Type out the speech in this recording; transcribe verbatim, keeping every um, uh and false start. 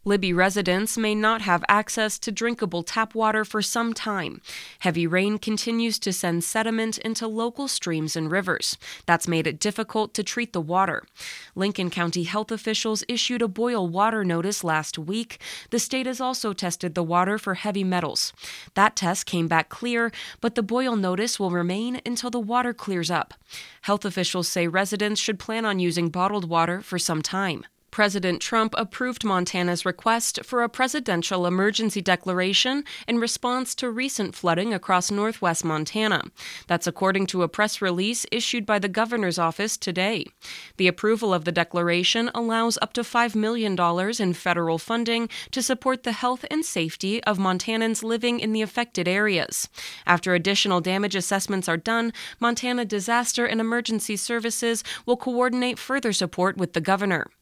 Libby residents may not have access to drinkable tap water for some time. Heavy rain continues to send sediment into local streams and rivers. That's made it difficult to treat the water. Lincoln County health officials issued a boil water notice last week. The state has also tested the water for heavy metals. That test came back clear, but the boil notice will remain until the water clears up. Health officials say residents should plan on using bottled water for some time. President Trump approved Montana's request for a presidential emergency declaration in response to recent flooding across northwest Montana. That's according to a press release issued by the governor's office today. The approval of the declaration allows up to five million dollars in federal funding to support the health and safety of Montanans living in the affected areas. After additional damage assessments are done, Montana Disaster and Emergency Services will coordinate further support with the governor.